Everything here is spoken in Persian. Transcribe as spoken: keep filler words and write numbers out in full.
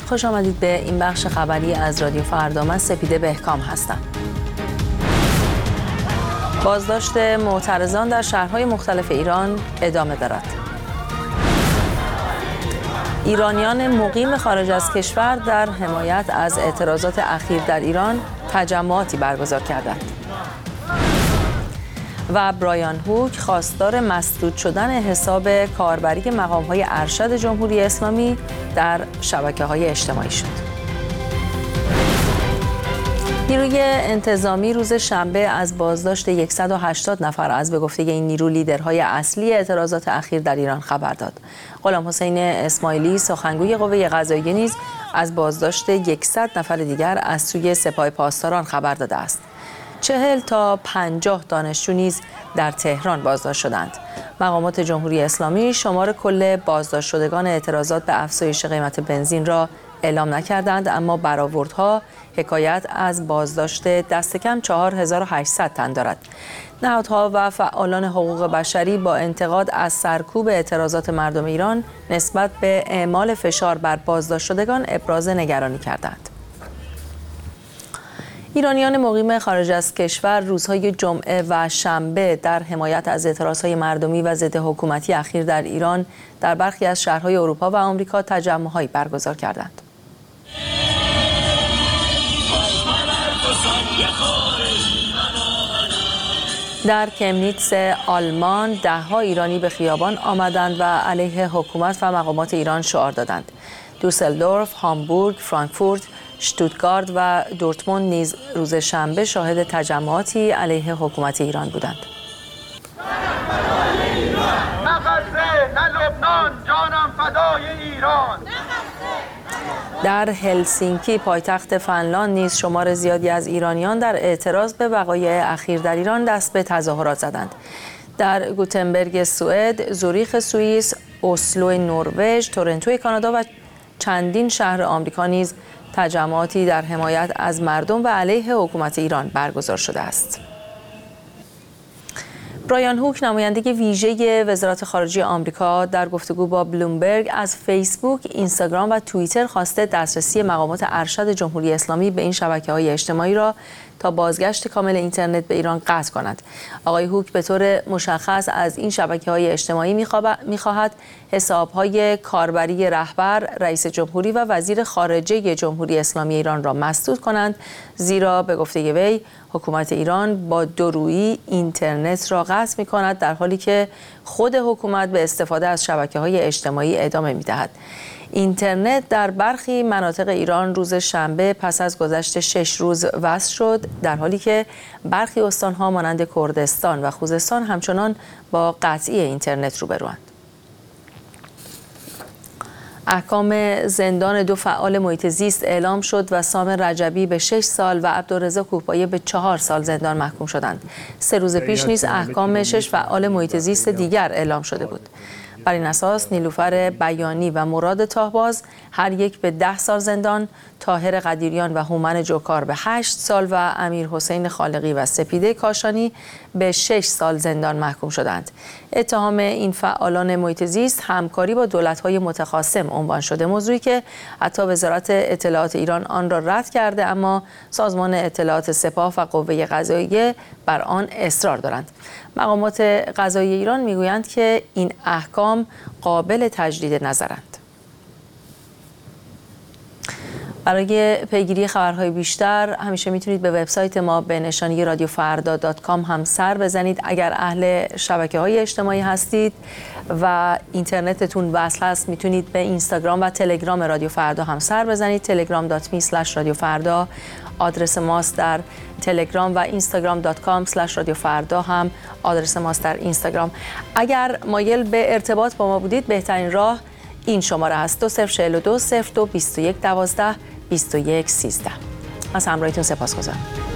خوش آمدید به این بخش خبری از رادیو فردا. من سپیده بهکام هستم. بازداشت معترضان در شهرهای مختلف ایران ادامه دارد. ایرانیان مقیم خارج از کشور در حمایت از اعتراضات اخیر در ایران تجمعاتی برگزار کردند. و برایان هوک خواستار مسدود شدن حساب کاربری مقام‌های ارشد جمهوری اسلامی در شبکه‌های اجتماعی شد. نیروی انتظامی روز شنبه از بازداشت صد و هشتاد نفر از به گفته این نیرو لیدرهای اصلی اعتراضات اخیر در ایران خبر داد. غلام حسین اسماعیلی سخنگوی قوه قضاییه نیز از بازداشت صد نفر دیگر از سوی سپاه پاسداران خبر داده است. چهل تا پنجاه دانشجو نیز در تهران بازداشت شدند. مقامات جمهوری اسلامی شمار کل بازداشت شدگان اعتراضات به افزایش قیمت بنزین را اعلام نکردند، اما برآوردها حکایت از بازداشت دست کم چهار هزار و هشتصد تن دارد. نهادها و فعالان حقوق بشری با انتقاد از سرکوب اعتراضات مردم ایران نسبت به اعمال فشار بر بازداشت شدگان ابراز نگرانی کردند. ایرانیان مقیم خارج از کشور روزهای جمعه و شنبه در حمایت از اعتراضهای مردمی و ضد حکومتی اخیر در ایران در برخی از شهرهای اروپا و آمریکا تجمع‌هایی برگزار کردند. در کمنیتس آلمان ده‌ها ایرانی به خیابان آمدند و علیه حکومت و مقامات ایران شعار دادند. دوسلدورف، هامبورگ، فرانکفورت، شتوتگارت و دورتموند نیز روز شنبه شاهد تجمعاتی علیه حکومت ایران بودند. نه غزه، نه لبنان، جانم فدای ایران. در هلسینکی پایتخت فنلاند نیز شمار زیادی از ایرانیان در اعتراض به وقایع اخیر در ایران دست به تظاهرات زدند. در گوتنبرگ سوئد، زوریخ سوئیس، اسلو نروژ، تورنتو کانادا و چندین شهر آمریکا نیز تجمعاتی در حمایت از مردم و علیه حکومت ایران برگزار شده است. برایان هوک نماینده ویژه وزارت خارجه آمریکا در گفتگو با بلومبرگ از فیسبوک، اینستاگرام و توییتر خواسته دسترسی مقامات ارشد جمهوری اسلامی به این شبکه‌های اجتماعی را تا بازگشت کامل اینترنت به ایران قطع کند. آقای هوک به طور مشخص از این شبکه‌های اجتماعی می‌خواهد حساب‌های کاربری رهبر، رئیس جمهوری و وزیر خارجه جمهوری اسلامی ایران را مسدود کنند، زیرا به گفته وی حکومت ایران با دورویی اینترنت را قطع می‌کند، در حالی که خود حکومت به استفاده از شبکه‌های اجتماعی ادامه می‌دهد. اینترنت در برخی مناطق ایران روز شنبه پس از گذشت شش روز وصل شد، در حالی که برخی استان‌ها مانند کردستان و خوزستان همچنان با قطعی اینترنت روبروند. احکام زندان دو فعال محیط زیست اعلام شد و سام رجبی به شش سال و عبدالرضا کوهپایه به چهار سال زندان محکوم شدند. سه روز پیش نیز احکام شش فعال محیط زیست دیگر اعلام شده بود. بر این اساس نیلوفر بیانی و مراد تاهباز هر یک به ده سال زندان، طاهر قدیریان و هومن جوکار به هشت سال و امیر حسین خالقی و سپیده کاشانی به شش سال زندان محکوم شدند. اتهام این فعالان محیط زیست همکاری با دولت‌های متخاصم عنوان شده، موضوعی که حتی وزارت اطلاعات ایران آن را رد کرده، اما سازمان اطلاعات سپاه و قوه قضاییه بر آن اصرار دارند. مقامات قضایی ایران میگویند که این احکام قابل تجدید نظرند. برای پیگیری خبرهای بیشتر همیشه میتونید به وبسایت ما به نشانی رادیو فردا دات کام هم سر بزنید. اگر اهل شبکه‌های اجتماعی هستید و اینترنتتون وصل هست، میتونید به اینستاگرام و تلگرام رادیو فردا هم سر بزنید. تلگرام دات می اسلش رادیو فردا آدرس ماست در تلگرام و اینستاگرام دات کام اسلش رادیو فردا هم آدرس ماست در اینستاگرام. اگر مایل به ارتباط با ما بودید، بهترین راه این شماره هست: دو صفر چهل و دو صفر دو بیست و یک دوازده بیست و یک سیزده. از همراهیتون سپاسگزارم.